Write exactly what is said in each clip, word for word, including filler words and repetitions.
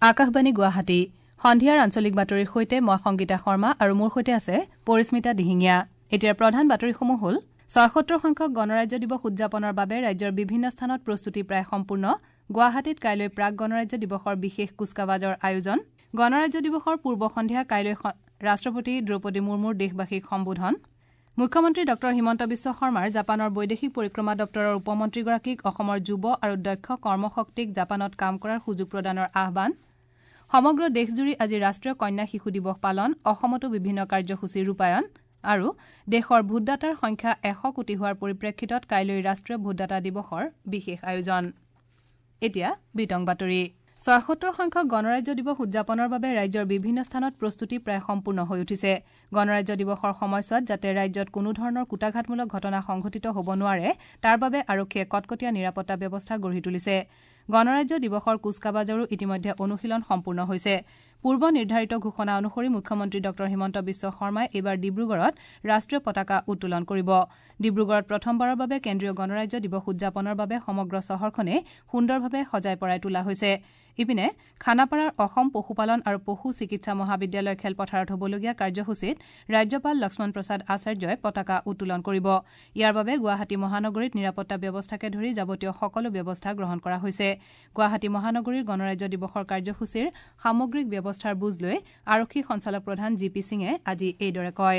আকাশবাণী গুৱাহাটী সন্ধিয়াৰ আঞ্চলিক বাতৰিৰ সৈতে মই সংগীতা শৰ্মা আৰু মোৰ সৈতে আছে পৰিস্মিতা দিহিঙীয়া। এতিয়া প্ৰধান বাতৰিসমূহ হ'ল ছয়সত্তৰ সংখ্যক গণৰাজ্য দিৱস উদযাপনৰ বাবে ৰাজ্যৰ বিভিন্ন স্থানত প্ৰস্তুতি প্ৰায় সম্পূৰ্ণ। গুৱাহাটীত কাইলৈ প্ৰাক গণৰাজ্য দিৱসৰ বিশেষ কুচকাৱাজৰ আয়োজন। গণৰাজ্য দিৱসৰ পূৰ্ব সন্ধিয়া কাইলৈ ৰাষ্ট্ৰপতি দ্ৰৌপদী মুৰ্মুৰ দেশবাসীক সম্বোধন। মুখ্যমন্ত্ৰী ডঃ হিমন্ত বিশ্ব শৰ্মাৰ জাপানৰ বৈদেশিক পৰিক্ৰমা দপ্তৰৰ উপমন্ত্ৰীগৰাকীক অসমৰ যুৱ আৰু দক্ষ কৰ্মশক্তিক জাপানত কাম কৰাৰ সুযোগ প্ৰদানৰ আহ্বান। সমগ্ৰ দেশজুৰি আজি ৰাষ্ট্ৰীয় কন্যা শিশু দিৱস পালন। অসমতো বিভিন্ন কাৰ্যসূচী ৰূপায়ণ আৰু দেশৰ ভোটদাতাৰ সংখ্যা এশ কোটি হোৱাৰ পৰিপ্ৰেক্ষিতত কাইলৈ ৰাষ্ট্ৰীয় ভোটদাতা দিৱসৰ বিশেষ আয়োজন। এতিয়া বিতং বাতৰি। ছয়সত্তৰ সংখ্যক গণৰাজ্য দিৱস উদযাপনৰ বাবে ৰাজ্যৰ বিভিন্ন স্থানত প্ৰস্তুতি প্ৰায় সম্পূৰ্ণ হৈ উঠিছে। গণৰাজ্য দিৱসৰ সময়ছোৱাত যাতে ৰাজ্যত কোনো ধৰণৰ কূটাঘাতমূলক ঘটনা সংঘটিত হ'ব নোৱাৰে তাৰ বাবে আৰক্ষীয়ে কটকটীয়া নিৰাপত্তা ব্যৱস্থা গঢ়ি তুলিছে। গণৰাজ্য দিৱসৰ কুচকাৱাজৰো ইতিমধ্যে অনুশীলন সম্পূৰ্ণ হৈছে। পূৰ্ব নিৰ্ধাৰিত ঘোষণা অনুসৰি মুখ্যমন্ত্ৰী ডঃ হিমন্ত বিশ্ব শৰ্মাই এইবাৰ ডিব্ৰুগড়ত ৰাষ্ট্ৰীয় পতাকা উত্তোলন কৰিব। ডিব্ৰুগড়ত প্ৰথমবাৰৰ বাবে কেন্দ্ৰীয় গণৰাজ্য দিৱস উদযাপনৰ বাবে সমগ্ৰ চহৰখনে সুন্দৰভাৱে সজাই পৰাই তোলা হৈছে। ইপিনে খানাপাৰাৰ অসম পশুপালন আৰু পশু চিকিৎসা মহাবিদ্যালয় খেলপথাৰত হ'বলগীয়া কাৰ্যসূচীত ৰাজ্যপাল লক্ষ্মণ প্ৰসাদ আচাৰ্যই পতাকা উত্তোলন কৰিব। ইয়াৰ বাবে গুৱাহাটী মহানগৰীত নিৰাপত্তা ব্যৱস্থাকে ধৰি যাৱতীয় সকলো ব্যৱস্থা গ্ৰহণ কৰা হৈছে। গুৱাহাটী মহানগৰীৰ গণৰাজ্য দিৱসৰ কাৰ্যসূচীৰ সামগ্ৰিক ব্যৱস্থাৰ বুজ লৈ আৰক্ষী সঞ্চালক প্ৰধান জি পি সিঙে আজি এইদৰে কয়।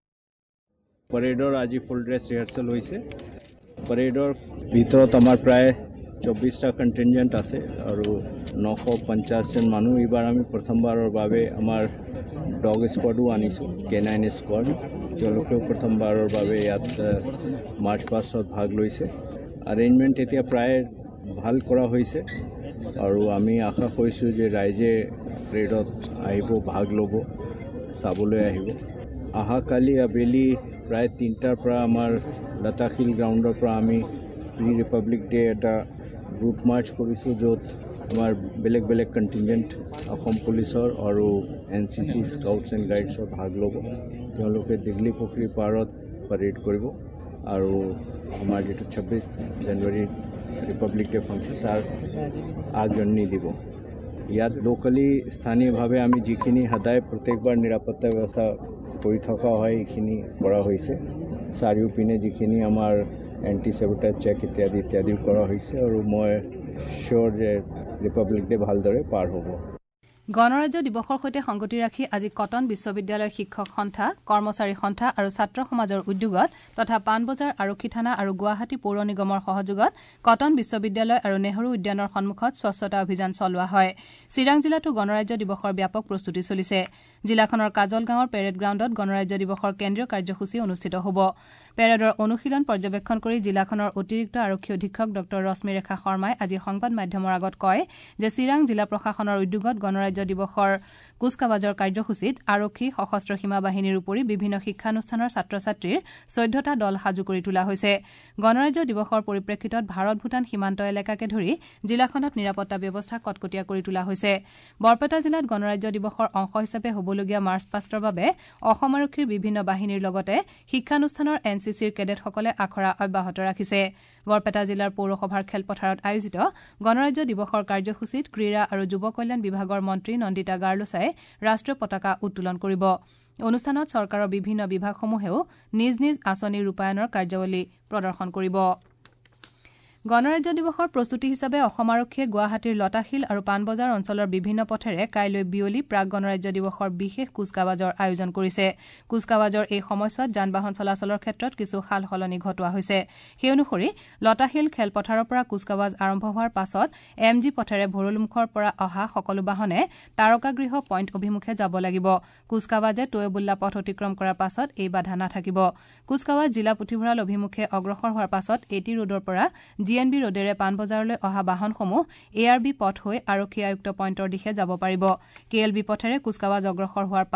পৰেডৰ আজি ফুল ড্ৰেছ ৰিহাৰ্চেল হৈছে। পৰেডৰ ভিতৰত আমাৰ প্ৰায় চৌব্বিছটা কণ্টিনজেণ্ট আছে আৰু নশ পঞ্চাছজন মানুহ। এইবাৰ আমি প্ৰথমবাৰৰ বাবে আমাৰ ডগ স্কোৱাডো আনিছোঁ, কে নাইন স্কোৱাড। তেওঁলোকেও প্ৰথমবাৰৰ বাবে ইয়াত মাৰ্চ পাষ্টত ভাগ লৈছে। এৰেঞ্জমেণ্ট এতিয়া প্ৰায় ভাল কৰা হৈছে আৰু আমি আশা কৰিছোঁ যে ৰাইজে পৰেডত আহিব, ভাগ ল'ব, চাবলৈ আহিব। অহাকালি আবেলি প্ৰায় তিনিটাৰ পৰা আমাৰ লতাশিল গ্ৰাউণ্ডৰ পৰা আমি প্ৰি ৰিপাব্লিক ডে এটা গ্ৰুপ মাৰ্চ কৰিছোঁ, য'ত আমাৰ বেলেগ বেলেগ কণ্টিনজেণ্ট অসম পুলিচৰ আৰু N C C scouts and গাইডছৰ ভাগ ল'ব। তেওঁলোকে দীঘলী পুখুৰী পাৰত পাৰেড কৰিব আৰু আমাৰ যিটো ছাব্বিছ জানুৱাৰী ৰিপাব্লিক ডে ফাংচন তাৰ আগজাননী দিব। ইয়াত লোকেলি স্থানীয়ভাৱে আমি যিখিনি সদায় প্ৰত্যেকবাৰ নিৰাপত্তা ব্যৱস্থা কৰি থকা হয় এইখিনি কৰা হৈছে। চাৰিওপিনে যিখিনি আমাৰ এণ্টি চেবোটাইজ চেক ইত্যাদি ইত্যাদি কৰা হৈছে আৰু মই চিয়'ৰ যে ৰিপাব্লিক ডে ভালদৰে পাৰ হ'ব। গণৰাজ্য দিৱসৰ সৈতে সংগতি ৰাখি আজি কটন বিশ্ববিদ্যালয় শিক্ষক সন্থা, কৰ্মচাৰী সন্থা আৰু ছাত্ৰ সমাজৰ উদ্যোগত তথা পাণবজাৰ আৰক্ষী থানা আৰু গুৱাহাটী পৌৰ নিগমৰ সহযোগত কটন বিশ্ববিদ্যালয় আৰু নেহৰু উদ্যানৰ সন্মুখত স্বচ্ছতা অভিযান চলোৱা হয়। চিৰাং জিলাতো গণৰাজ্য দিৱসৰ ব্যাপক প্ৰস্তুতি চলিছে। জিলাখনৰ কাজল গাঁৱৰ পেৰেড গ্ৰাউণ্ডত গণৰাজ্য দিৱসৰ কেন্দ্ৰীয় কাৰ্যসূচী অনুষ্ঠিত হ'ব। পেৰেডৰ অনুশীলন পৰ্যবেক্ষণ কৰি জিলাখনৰ অতিৰিক্ত আৰক্ষী অধীক্ষক ডঃ ৰশ্মিৰেখা শৰ্মাই আজি সংবাদ মাধ্যমৰ আগত কয় যে চিৰাং জিলা প্ৰশাসনৰ উদ্যোগত গণৰাজ্য দিৱসৰ কুচকাৱাজৰ কাৰ্যসূচীত আৰক্ষী, সশস্ত্ৰ সীমা বাহিনীৰ উপৰি বিভিন্ন শিক্ষানুষ্ঠানৰ ছাত্ৰ ছাত্ৰীৰ চৈধ্যটা দল সাজু কৰি তোলা হৈছে। গণৰাজ্য দিৱসৰ পৰিপ্ৰেক্ষিতত ভাৰত ভূটান সীমান্ত এলেকাকে ধৰি জিলাখনত নিৰাপত্তা ব্যৱস্থা কটকটীয়া কৰি তোলা হৈছে। বৰপেটা জিলাত গণৰাজ্য দিৱসৰ অংশ হিচাপে হ'বলগীয়া মাৰ্চ পাষ্টৰ বাবে অসম আৰক্ষীৰ বিভিন্ন বাহিনীৰ লগতে শিক্ষানুষ্ঠানৰ এন চি চিৰ কেডেটসকলে আখৰা অব্যাহত ৰাখিছে। বৰপেটা জিলাৰ পৌৰসভাৰ খেলপথাৰত আয়োজিত গণৰাজ্য দিৱসৰ কাৰ্যসূচীত ক্ৰীড়া আৰু যুৱ কল্যাণ বিভাগৰ মন্ত্ৰী নন্দিতা গাৰ্লোচাই ৰাষ্ট্ৰীয় পতাকা উত্তোলন কৰিব। অনুষ্ঠানত চৰকাৰৰ বিভিন্ন বিভাগসমূহেও নিজ নিজ আঁচনি ৰূপায়ণৰ কাৰ্যাৱলী প্ৰদৰ্শন কৰিব। গণৰাজ্য দিৱসৰ প্ৰস্তুতি হিচাপে অসম আৰক্ষীয়ে গুৱাহাটীৰ লতাশিল আৰু পাণবজাৰ অঞ্চলৰ বিভিন্ন পথেৰে কাইলৈ বিয়লি প্ৰাক গণৰাজ্য দিৱসৰ বিশেষ কুচকাৱাজৰ আয়োজন কৰিছে। কুচকাৱাজৰ এই সময়ছোৱাত যান বাহন চলাচলৰ ক্ষেত্ৰত কিছু সাল সলনি ঘটোৱা হৈছে। সেই অনুসৰি লতাশিল খেলপথাৰৰ পৰা কুচকাৱাজ আৰম্ভ হোৱাৰ পাছত এম জি পথেৰে ভৰলুমুখৰ পৰা অহা সকলো বাহনে তাৰকাগৃহ পইণ্ট অভিমুখে যাব লাগিব। কুচকাৱাজে তৈয়বুল্লা পথ অতিক্ৰম কৰাৰ পাছত এই বাধা নাথাকিব। কুচকাৱাজ জিলা পুথিভঁৰাল অভিমুখে অগ্ৰসৰ হোৱাৰ পাছত এটি ৰোডৰ পৰা জি এন বি ৰোডেৰে পাণবজাৰলৈ অহা বাহনসমূহ এ আৰ বি পথ হৈ আৰক্ষী আয়ুক্ত পইণ্টৰ দিশে যাব পাৰিব। কে এল বি পথেৰে কুচকাৱাজ অগ্ৰসৰ হোৱাৰ পাছত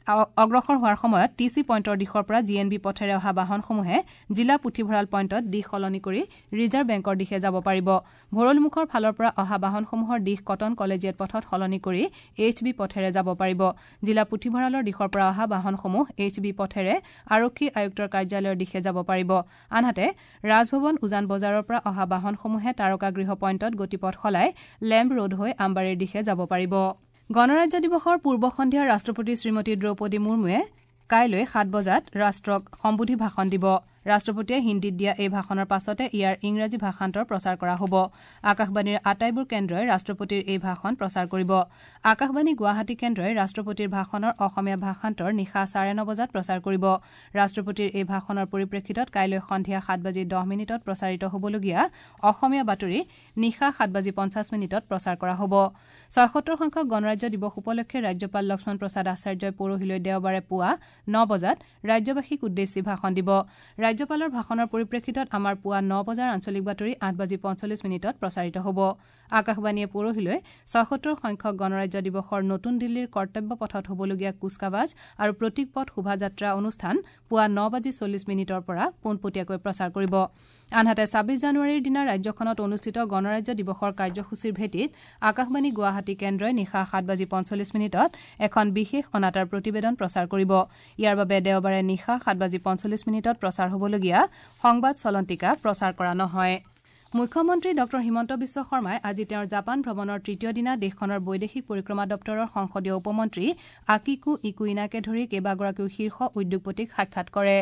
অগ্ৰসৰ হোৱাৰ সময়ত টি চি পইণ্টৰ দিশৰ পৰা জি এন বি পথেৰে অহা বাহনসমূহে জিলা পুথিভঁৰাল পইণ্টত দিশ সলনি কৰি ৰিজাৰ্ভ বেংকৰ দিশে যাব পাৰিব। ভৰলুমুখৰ ফালৰ পৰা অহা বাহনসমূহৰ দিশ কটন কলেজিয়েট পথত সলনি কৰি এইচ বি পথেৰে যাব পাৰিব। জিলা পুথিভঁৰালৰ দিশৰ পৰা অহা বাহনসমূহ এইচ বি পথেৰে আৰক্ষী আয়ুক্তৰ কাৰ্যালয়ৰ দিশে যাব পাৰিব। আনহাতে ৰাজভৱন উজান বজাৰৰ পৰা অহা বাহনসমূহে তাৰকাগৃহ পইণ্টত গতিপথ সলাই লেম্ব ৰোড হৈ আমবাৰীৰ দিশে যাব পাৰিব। গণৰাজ্য দিৱসৰ পূৰ্ব সন্ধিয়া ৰাষ্ট্ৰপতি শ্ৰীমতী দ্ৰৌপদী মুৰ্মুৱে কাইলৈ সাত বজাত ৰাষ্ট্ৰক সম্বোধি ভাষণ দিব। ৰাষ্ট্ৰপতিয়ে হিন্দীত দিয়া এই ভাষণৰ পাছতে ইয়াৰ ইংৰাজী ভাষান্তৰ প্ৰচাৰ কৰা হ'ব। আকাশবাণীৰ আটাইবোৰ কেন্দ্ৰই ৰাষ্ট্ৰপতিৰ এই ভাষণ প্ৰচাৰ কৰিব। আকাশবাণী গুৱাহাটী কেন্দ্ৰই ৰাষ্ট্ৰপতিৰ ভাষণৰ অসমীয়া ভাষান্তৰ নিশা চাৰে ন বজাত প্ৰচাৰ কৰিব। ৰাষ্ট্ৰপতিৰ এই ভাষণৰ পৰিপ্ৰেক্ষিতত কাইলৈ সন্ধিয়া সাত বাজি দহ মিনিটত প্ৰচাৰিত হ'বলগীয়া অসমীয়া বাতৰি নিশা সাত বাজি পঞ্চাছ মিনিটত প্ৰচাৰ কৰা হ'ব। ছয়সত্তৰ সংখ্যক গণৰাজ্য দিৱস উপলক্ষে ৰাজ্যপাল লক্ষ্মণ প্ৰসাদ আচাৰ্যই পৰহিলৈ দেওবাৰে পুৱা ন বজাত ৰাজ্যবাসীক উদ্দেশ্যি ভাষণ দিব। ৰাজ্যপালৰ ভাষণৰ পৰিপ্ৰেক্ষিতত আমাৰ পুৱা ন বজাৰ আঞ্চলিক বাতৰি আঠ বাজি পঞ্চল্লিছ মিনিটত প্ৰচাৰিত হ'ব। আকাশবাণীয়ে পৰহিলৈ ছয়সত্তৰ সংখ্যক গণৰাজ্য দিৱসৰ নতুন দিল্লীৰ কৰ্তব্য পথত হ'বলগীয়া কুচকাৱাজ আৰু প্ৰতীক পথ শোভাযাত্ৰা অনুষ্ঠান পুৱা ন বাজি চল্লিছ মিনিটৰ পৰা পোনপটীয়াকৈ প্ৰচাৰ কৰিব। আনহাতে ছাব্বিছ জানুৱাৰীৰ দিনা ৰাজ্যখনত অনুষ্ঠিত গণৰাজ্য দিৱসৰ কাৰ্যসূচীৰ ভেটিত আকাশবাণী গুৱাহাটী কেন্দ্ৰই নিশা সাত বাজি পঞ্চল্লিছ মিনিটত এখন বিশেষ অনাতাঁৰ প্ৰতিবেদন প্ৰচাৰ কৰিব। ইয়াৰ বাবে দেওবাৰে নিশা সাত বাজি পঞ্চল্লিছ মিনিটত প্ৰচাৰ হ'বলগীয়া সংবাদ চলন্তিকা প্ৰচাৰ কৰা নহয়। মুখ্যমন্ত্ৰী ডঃ হিমন্ত বিশ্ব শৰ্মাই আজি তেওঁৰ জাপান ভ্ৰমণৰ তৃতীয় দিনা দেশখনৰ বৈদেশিক পৰিক্ৰমা দপ্তৰৰ সংসদীয় উপমন্ত্ৰী আকিকো ইকুইনাকে ধৰি কেইবাগৰাকীও শীৰ্ষ উদ্যোগপতিক সাক্ষাৎ কৰে।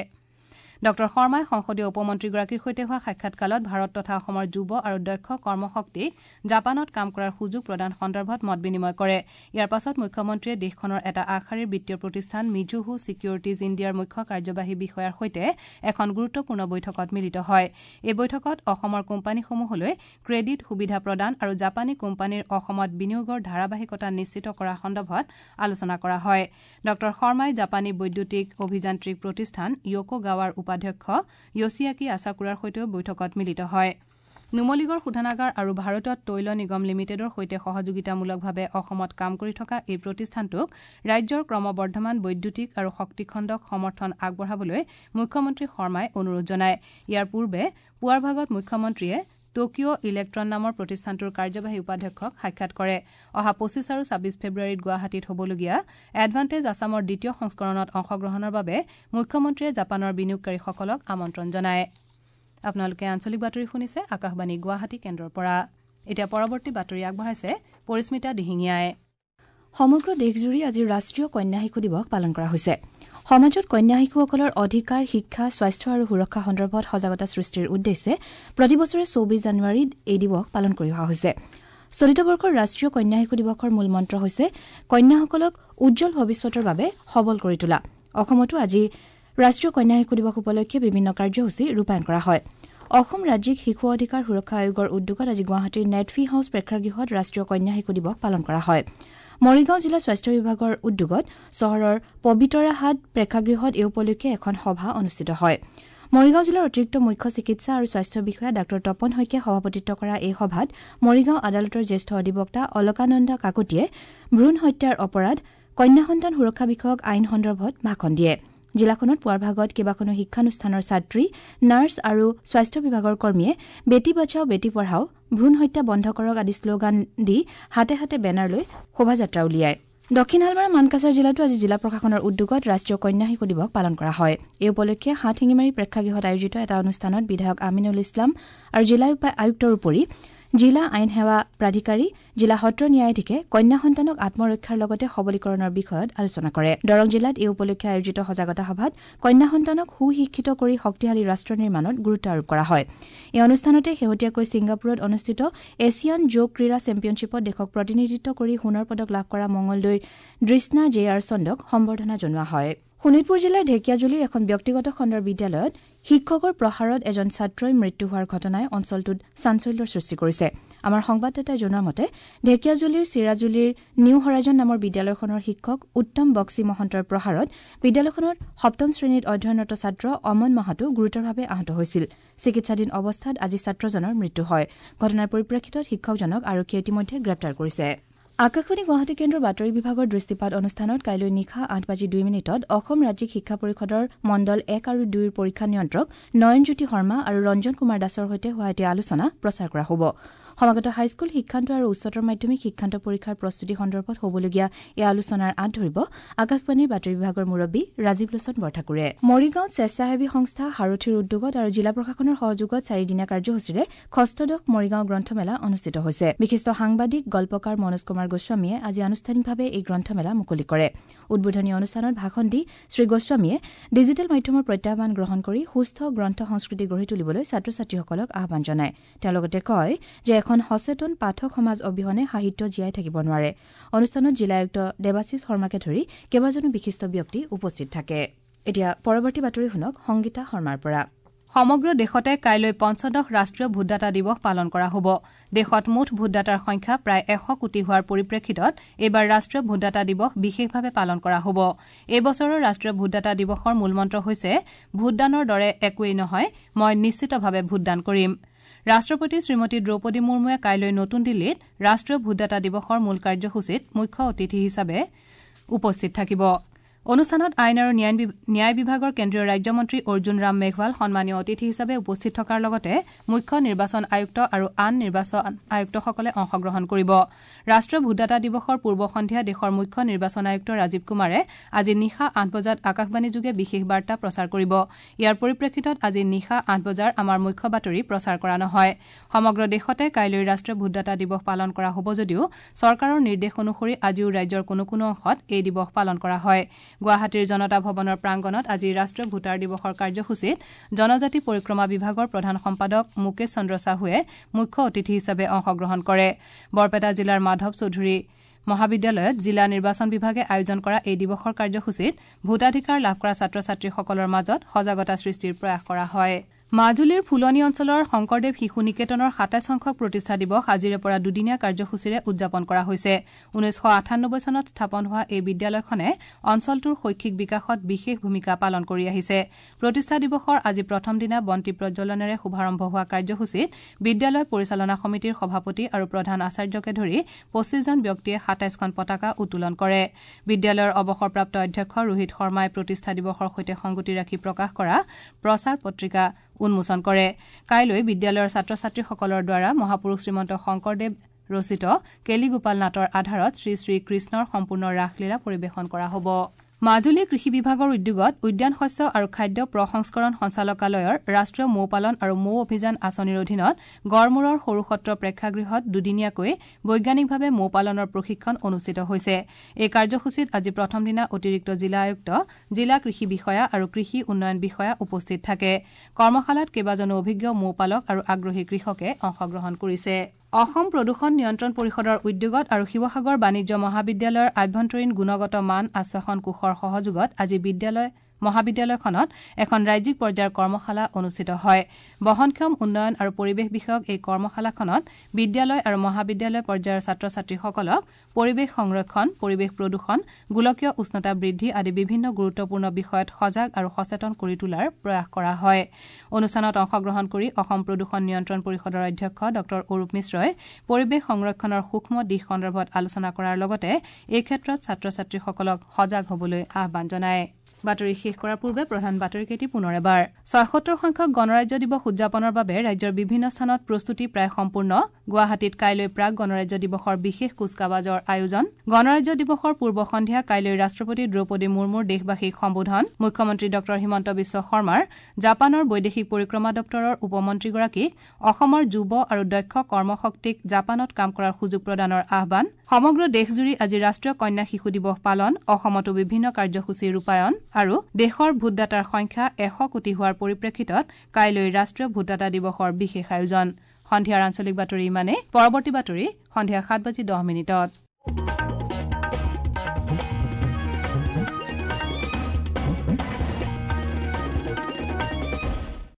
ডঃ শৰ্মাই সংসদীয় উপমন্ত্ৰীগৰাকীৰ সৈতে হোৱা সাক্ষাৎকালত ভাৰত তথা অসমৰ যুৱ আৰু দক্ষ কৰ্মশক্তিক জাপানত কাম কৰাৰ সুযোগ প্ৰদান সন্দৰ্ভত মত বিনিময় কৰে। ইয়াৰ পাছত মুখ্যমন্ত্ৰীয়ে দেশখনৰ এটা আগশাৰীৰ বিত্তীয় প্ৰতিষ্ঠান মিজুহু ছিকিউৰিটিজ ইণ্ডিয়াৰ মুখ্য কাৰ্যবাহী বিষয়াৰ সৈতে এখন গুৰুত্বপূৰ্ণ বৈঠকত মিলিত হয়। এই বৈঠকত অসমৰ কোম্পানীসমূহলৈ ক্ৰেডিট সুবিধা প্ৰদান আৰু জাপানী কোম্পানীৰ অসমত বিনিয়োগৰ ধাৰাবাহিকতা নিশ্চিত কৰা সন্দৰ্ভত আলোচনা কৰা হয়। ডঃ শৰ্মাই জাপানী বৈদ্যুতিক অভিযান্ত্ৰিক প্ৰতিষ্ঠান য়োকোগাৱাৰ উপাধ্যক্ষ য়োছিয়াকি আছাকুৰাৰ সৈতেও বৈঠকত মিলিত হয়। নুমলীগড় শোধনাগাৰ আৰু ভাৰতত তৈল নিগম লিমিটেডৰ সৈতে সহযোগিতামূলকভাৱে অসমত কাম কৰি থকা এই প্ৰতিষ্ঠানটোক ৰাজ্যৰ ক্ৰমবৰ্ধমান বৈদ্যুতিক আৰু শক্তিখণ্ডক সমৰ্থন আগবঢ়াবলৈ মুখ্যমন্ত্ৰী শৰ্মাই অনুৰোধ জনায়। ইয়াৰ পূৰ্বে পুৱাৰ ভাগত মুখ্যমন্ত্ৰীয়ে টকিঅ' ইলেক্ট্ৰন নামৰ প্ৰতিষ্ঠানটোৰ কাৰ্যবাহী উপাধ্যক্ষক সাক্ষাৎ কৰে। অহা পঁচিছ আৰু ছাব্বিছ ফেব্ৰুৱাৰীত গুৱাহাটীত হ'বলগীয়া এডভান্টেজ আছামৰ দ্বিতীয় সংস্কৰণত অংশগ্ৰহণৰ বাবে মুখ্যমন্ত্ৰীয়ে জাপানৰ বিনিয়োগকাৰীসকলক আমন্ত্ৰণ জনায়। আপোনালোকে আঞ্চলিক বাতৰি শুনিছে আকাশবাণী গুৱাহাটী কেন্দ্ৰৰ পৰা। এতিয়া পৰৱৰ্তী বাতৰি আগবঢ়াইছে পৰিস্মিতা দিহিঙীয়াই। সমগ্ৰ দেশজুৰি আজি ৰাষ্ট্ৰীয় কন্যা শিশু দিৱস পালন কৰা হৈছে। সমাজত কন্যা শিশুসকলৰ অধিকাৰ, শিক্ষা, স্বাস্থ্য আৰু সুৰক্ষা সন্দৰ্ভত সজাগতা সৃষ্টিৰ উদ্দেশ্যে প্ৰতিবছৰে চৌবিছ জানুৱাৰীত এই দিৱস পালন কৰি অহা হৈছে। চলিত বৰ্ষৰ ৰাষ্ট্ৰীয় কন্যা শিশু দিৱসৰ মূল মন্ত্ৰ হৈছে কন্যাসকলক উজ্জ্বল ভৱিষ্যতৰ বাবে সবল কৰি তোলা। অসমতো আজি ৰাষ্ট্ৰীয় কন্যা শিশু দিৱস উপলক্ষে বিভিন্ন কাৰ্যসূচী ৰূপায়ণ কৰা হয়। অসম ৰাজ্যিক শিশু অধিকাৰ সুৰক্ষা আয়োগৰ উদ্যোগত আজি গুৱাহাটীৰ নেটফি হাউচ প্ৰেক্ষাগৃহত ৰাষ্ট্ৰীয় কন্যা শিশু দিৱস পালন কৰা হয়। মৰিগাঁও জিলা স্বাস্থ্য বিভাগৰ উদ্যোগত চহৰৰ পবিতৰাহাট প্ৰেক্ষাগৃহত এই উপলক্ষে এখন সভা অনুষ্ঠিত হয়। মৰিগাঁও জিলাৰ অতিৰিক্ত মুখ্য চিকিৎসা আৰু স্বাস্থ্য বিষয়া ডাঃ তপন শইকীয়াই সভাপতিত্ব কৰা এই সভাত মৰিগাঁও আদালতৰ জ্যেষ্ঠ অধিবক্তা অলকানন্দা কাকতিয়ে ভ্ৰূণ হত্যাৰ অপৰাধ, কন্যা সন্তান সুৰক্ষা বিষয়ক আইন সন্দৰ্ভত ভাষণ দিয়ে। জিলাখনত পুৱাৰ ভাগত কেইবাখনো শিক্ষানুষ্ঠানৰ ছাত্ৰী, নাৰ্ছ আৰু স্বাস্থ্য বিভাগৰ কৰ্মীয়ে বেটী বচাও বেটী পঢ়াও, ভ্ৰূণ হত্যা বন্ধ কৰক আদি শ্লোগান দি হাতে হাতে বেনাৰ লৈ শোভাযাত্ৰা উলিয়ায়। দক্ষিণ হালমাৰা মানকাছাৰ জিলাতো আজি জিলা প্ৰশাসনৰ উদ্যোগত ৰাষ্ট্ৰীয় কন্যা শিশু দিৱস পালন কৰা হয়। এই উপলক্ষে হাটশিঙিমাৰী প্ৰেক্ষাগৃহত আয়োজিত এটা অনুষ্ঠানত বিধায়ক আমিনুল ইছলাম আৰু জিলা আয়ুক্তৰ উপৰি জিলা আইন সেৱা প্ৰাধিকাৰী, জিলা সত্ৰ ন্যায়াধীশে কন্যা সন্তানক আত্মৰক্ষাৰ লগতে সবলীকৰণৰ বিষয়ত আলোচনা কৰে। দৰং জিলাত এই উপলক্ষে আয়োজিত সজাগতা সভাত কন্যা সন্তানক সুশিক্ষিত কৰি শক্তিশালী ৰাষ্ট্ৰ নিৰ্মাণত গুৰুত্ব আৰোপ কৰা হয়। এই অনুষ্ঠানতে শেহতীয়াকৈ ছিংগাপুৰত অনুষ্ঠিত এছিয়ান যোগ ক্ৰীড়া চেম্পিয়নশ্বিপত দেশক প্ৰতিনিধিত্ব কৰি সোণৰ পদক লাভ কৰা মঙলদৈৰ দৃষ্ণা জে আৰ চন্দক সম্বৰ্ধনা জনোৱা হয়। শোণিতপুৰ জিলাৰ ঢেকিয়াজুলিৰ এখন ব্যক্তিগত খণ্ডৰ বিদ্যালয়ত শিক্ষকৰ প্ৰহাৰত এজন ছাত্ৰই মৃত্যু হোৱাৰ ঘটনাই অঞ্চলটোত চাঞ্চল্যৰ সৃষ্টি কৰিছে। আমাৰ সংবাদদাতাই জনোৱা মতে ঢেকিয়াজুলিৰ চিৰাজুলিৰ নিউ হৰাইজন নামৰ বিদ্যালয়খনৰ শিক্ষক উত্তম বক্সি মহন্তৰ প্ৰহাৰত বিদ্যালয়খনৰ সপ্তম শ্ৰেণীত অধ্যয়নৰত ছাত্ৰ অমন মাহাতো গুৰুতৰভাৱে আহত হৈছিল। চিকিৎসাধীন অৱস্থাত আজি ছাত্ৰজনৰ মৃত্যু হয়। ঘটনাৰ পৰিপ্ৰেক্ষিতত শিক্ষকজনক আৰক্ষীয়ে ইতিমধ্যে গ্ৰেপ্তাৰ কৰিছে। আকাশবাণী গুৱাহাটী কেন্দ্ৰৰ বাতৰি বিভাগৰ দৃষ্টিপাত অনুষ্ঠানত কাইলৈ নিশা আঠ বাজি দুই মিনিটত অসম ৰাজ্যিক শিক্ষা পৰিষদৰ মণ্ডল এক আৰু দুইৰ পৰীক্ষা নিয়ন্ত্ৰক নয়নজ্যোতি শৰ্মা আৰু ৰঞ্জন কুমাৰ দাসৰ সৈতে হোৱা এটি আলোচনা প্ৰচাৰ কৰা হ'ব। সমাগত হাইস্কুল শিক্ষান্ত আৰু উচ্চতৰ মাধ্যমিক শিক্ষান্ত পৰীক্ষাৰ প্ৰস্তুতি সন্দৰ্ভত হ'বলগীয়া এই আলোচনাৰ আঁত ধৰিব আকাশবাণীৰ বাতৰি বিভাগৰ মুৰব্বী ৰাজীৱ লোচন বৰঠাকুৰে। মৰিগাঁৱত স্বেচ্ছাসেৱী সংস্থা সাৰথীৰ উদ্যোগত আৰু জিলা প্ৰশাসনৰ সহযোগত চাৰিদিনীয়া কাৰ্যসূচীৰে ষষ্ঠদশ মৰিগাঁও গ্ৰন্থমেলা অনুষ্ঠিত হৈছে। বিশিষ্ট সাংবাদিক গল্পকাৰ মনোজ কুমাৰ গোস্বামীয়ে আজি আনুষ্ঠানিকভাৱে এই গ্ৰন্থমেলা মুকলি কৰে। উদ্বোধনী অনুষ্ঠানত ভাষণ দি শ্ৰীগোস্বামীয়ে ডিজিটেল মাধ্যমৰ প্ৰত্যাহ্বান গ্ৰহণ কৰি সুস্থ গ্ৰন্থ সংস্কৃতি গঢ়ি তুলিবলৈ ছাত্ৰ ছাত্ৰীসকলক আহ্বান জনায়। তেওঁ লগতে কয় যে এখন সচেতন পাঠক সমাজ অবিহনে সাহিত্য জীয়াই থাকিব নোৱাৰে। অনুষ্ঠানত জিলা আয়ুক্ত দেৱাশীষ শৰ্মাকে ধৰি কেইবাজনো বিশিষ্ট ব্যক্তি উপস্থিত থাকে। এতিয়া পৰৱৰ্তী বাতৰি শুনক সংগীতা শৰ্মাৰ পৰা। সমগ্ৰ দেশতে কাইলৈ পঞ্চদশ ৰাষ্ট্ৰীয় ভোটদাতা দিৱস পালন কৰা হ'ব। দেশত মুঠ ভোটদাতাৰ সংখ্যা প্ৰায় এশ কোটি হোৱাৰ পৰিপ্ৰেক্ষিতত এইবাৰ ৰাষ্ট্ৰীয় ভোটদাতা দিৱস বিশেষভাৱে পালন কৰা হ'ব। এই বছৰৰ ৰাষ্ট্ৰীয় ভোটদাতা দিৱসৰ মূলমন্ত্ৰ হৈছে ভোটদানৰ দৰে একোৱেই নহয়, মই নিশ্চিতভাৱে ভোটদান কৰিম। ৰাষ্ট্ৰপতি শ্ৰীমতী দ্ৰৌপদী মুৰ্মুৱে কাইলৈ নতুন দিল্লীত ৰাষ্ট্ৰীয় ভোটদাতা দিৱসৰ মূল কাৰ্যসূচীত মুখ্য অতিথি হিচাপে উপস্থিত থাকিব। অনুষ্ঠানত আইন আৰু ন্যায় বিভাগৰ কেন্দ্ৰীয় ৰাজ্যমন্ত্ৰী অৰ্জুন ৰাম মেঘৱাল সন্মানীয় অতিথি হিচাপে উপস্থিত থকাৰ লগতে মুখ্য নিৰ্বাচন আয়ুক্ত আৰু আন নিৰ্বাচন আয়ুক্তসকলে অংশগ্ৰহণ কৰিব। ৰাষ্ট্ৰীয় ভোটদাতা দিৱসৰ পূৰ্ব সন্ধিয়া দেশৰ মুখ্য নিৰ্বাচন আয়ুক্ত ৰাজীৱ কুমাৰে আজি নিশা আঠ বজাত আকাশবাণীযোগে বিশেষ বাৰ্তা প্ৰচাৰ কৰিব। ইয়াৰ পৰিপ্ৰেক্ষিতত আজি নিশা আঠ বজাৰ আমাৰ মুখ্য বাতৰি প্ৰচাৰ কৰা নহয়। সমগ্ৰ দেশতে কাইলৈ ৰাষ্ট্ৰীয় ভোটদাতা দিৱস পালন কৰা হ'ব যদিও চৰকাৰৰ নিৰ্দেশ অনুসৰি আজিও ৰাজ্যৰ কোনো কোনো অংশত এই দিৱস পালন কৰা হয়। গুৱাহাটীৰ জনতা ভৱনৰ প্ৰাংগণত আজি ৰাষ্ট্ৰীয় ভোটাৰ দিৱসৰ কাৰ্যসূচীত জনজাতি পৰিক্ৰমা বিভাগৰ প্ৰধান সম্পাদক মুকেশ চন্দ্ৰ চাহুৱে মুখ্য অতিথি হিচাপে অংশগ্ৰহণ কৰে। বৰপেটা জিলাৰ মাধৱ চৌধুৰী মহাবিদ্যালয়ত জিলা নিৰ্বাচন বিভাগে আয়োজন কৰা এই দিৱসৰ কাৰ্যসূচীত ভোটাধিকাৰ লাভ কৰা ছাত্ৰ ছাত্ৰীসকলৰ মাজত সজাগতা সৃষ্টিৰ প্ৰয়াস কৰা হয়। মাজুলীৰ ফুলনি অঞ্চলৰ শংকৰদেৱ শিশু নিকেতনৰ সাতাইছ সংখ্যক প্ৰতিষ্ঠা দিৱস আজিৰে পৰা দুদিনীয়া কাৰ্যসূচীৰে উদযাপন কৰা হৈছে। ঊনৈছশ আঠানব্বৈ চনত স্থাপন হোৱা এই বিদ্যালয়খনে অঞ্চলটোৰ শৈক্ষিক বিকাশত বিশেষ ভূমিকা পালন কৰি আহিছে। প্ৰতিষ্ঠা দিৱসৰ আজি প্ৰথম দিনা বন্তি প্ৰজ্বলনেৰে শুভাৰম্ভ হোৱা কাৰ্যসূচীত বিদ্যালয় পৰিচালনা সমিতিৰ সভাপতি আৰু প্ৰধান আচাৰ্যকে ধৰি পঁচিছজন ব্যক্তিয়ে সাতাইছখন পতাকা উত্তোলন কৰে। বিদ্যালয়ৰ অৱসৰপ্ৰাপ্ত অধ্যক্ষ ৰোহিত শৰ্মাই প্ৰতিষ্ঠা দিৱসৰ সৈতে সংগতি ৰাখি প্ৰকাশ কৰা প্ৰচাৰ পত্ৰিকা উন্মোচন কৰে। কাইলৈ বিদ্যালয়ৰ ছাত্ৰ ছাত্ৰীসকলৰ দ্বাৰা মহাপুৰুষ শ্ৰীমন্ত শংকৰদেৱ ৰচিত কেলিগোপাল নাটৰ আধাৰত শ্ৰী শ্ৰী কৃষ্ণৰ সম্পূৰ্ণ ৰাসলীলা পৰিৱেশন কৰা হ'ব। মাজুলী কৃষি বিভাগৰ উদ্যোগত উদ্যান শস্য আৰু খাদ্য প্ৰসংস্কৰণ সঞ্চালকালয়ৰ ৰাষ্ট্ৰীয় মৌ পালন আৰু মৌ অভিযান আঁচনিৰ অধীনত গড়মূৰৰ সৰুসত্ৰ প্ৰেক্ষাগৃহত দুদিনীয়াকৈ বৈজ্ঞানিকভাৱে মৌ পালনৰ প্ৰশিক্ষণ অনুষ্ঠিত হৈছে। এই কাৰ্যসূচীত আজি প্ৰথম দিনা অতিৰিক্ত জিলা আয়ুক্ত জিলা কৃষি বিষয়া আৰু কৃষি উন্নয়ন বিষয়া উপস্থিত থাকে। কৰ্মশালাত কেইবাজনো অভিজ্ঞ মৌ পালক আৰু আগ্ৰহী কৃষকে অংশগ্ৰহণ কৰিছে। অসম প্ৰদূষণ নিয়ন্ত্ৰণ পৰিষদৰ উদ্যোগত আৰু শিৱসাগৰ বাণিজ্য মহাবিদ্যালয়ৰ আভ্যন্তৰীণ গুণগত মান আশ্বাসন কোষৰ সহযোগত আজি বিদ্যালয় মহাবিদ্যালয়খনত এখন ৰাজ্যিক পৰ্যায়ৰ কৰ্মশালা অনুষ্ঠিত হয়। বহনক্ষম উন্নয়ন আৰু পৰিৱেশ বিষয়ক এই কৰ্মশালাখনত বিদ্যালয় আৰু মহাবিদ্যালয় পৰ্যায়ৰ ছাত্ৰ ছাত্ৰীসকলক পৰিৱেশ সংৰক্ষণ, পৰিৱেশ প্ৰদূষণ, গোলকীয় উষ্ণতা বৃদ্ধি আদি বিভিন্ন গুৰুত্বপূৰ্ণ বিষয়ত সজাগ আৰু সচেতন কৰি তোলাৰ প্ৰয়াস কৰা হয়। অনুষ্ঠানত অংশগ্ৰহণ কৰি অসম প্ৰদূষণ নিয়ন্ত্ৰণ পৰিষদৰ অধ্যক্ষ ড অৰূপ মিশ্ৰই পৰিৱেশ সংৰক্ষণৰ সূক্ষ্ম দিশ সন্দৰ্ভত আলোচনা কৰাৰ লগতে এই ক্ষেত্ৰত ছাত্ৰ ছাত্ৰীসকলক সজাগ হ'বলৈ আহ্বান জনায়। বাতৰি শেষ কৰাৰ পূৰ্বে প্ৰধান বাতৰিকেইটি পুনৰ এবাৰ। ছয়সত্তৰ সংখ্যক গণৰাজ্য দিৱস উদযাপনৰ বাবে ৰাজ্যৰ বিভিন্ন স্থানত প্ৰস্তুতি প্ৰায় সম্পূৰ্ণ। গুৱাহাটীত কাইলৈ প্ৰাক গণৰাজ্য দিৱসৰ বিশেষ কুচকাৱাজৰ আয়োজন। গণৰাজ্য দিৱসৰ পূৰ্ব সন্ধিয়া কাইলৈ ৰাষ্ট্ৰপতি দ্ৰৌপদী মুৰ্মুৰ দেশবাসীক সম্বোধন। মুখ্যমন্ত্ৰী ড হিমন্ত বিশ্ব শৰ্মাৰ জাপানৰ বৈদেশিক পৰিক্ৰমা দপ্তৰৰ উপমন্ত্ৰীগৰাকীক অসমৰ যুৱ আৰু দক্ষ কৰ্মশক্তিক জাপানত কাম কৰাৰ সুযোগ প্ৰদানৰ আহ্বান। সমগ্ৰ দেশজুৰি আজি ৰাষ্ট্ৰীয় কন্যা শিশু দিৱস পালন। অসমতো বিভিন্ন কাৰ্যসূচী ৰূপায়ণ আৰু দেশৰ ভোটদাতাৰ সংখ্যা এশ কোটি হোৱাৰ পৰিপ্ৰেক্ষিতত কাইলৈ ৰাষ্ট্ৰীয় ভোটদাতা দিৱসৰ বিশেষ আয়োজন। সন্ধিয়াৰ আঞ্চলিক বাতৰি ইমানে। পৰৱৰ্তী বাতৰি সন্ধিয়া সাত বাজি দহ মিনিটত।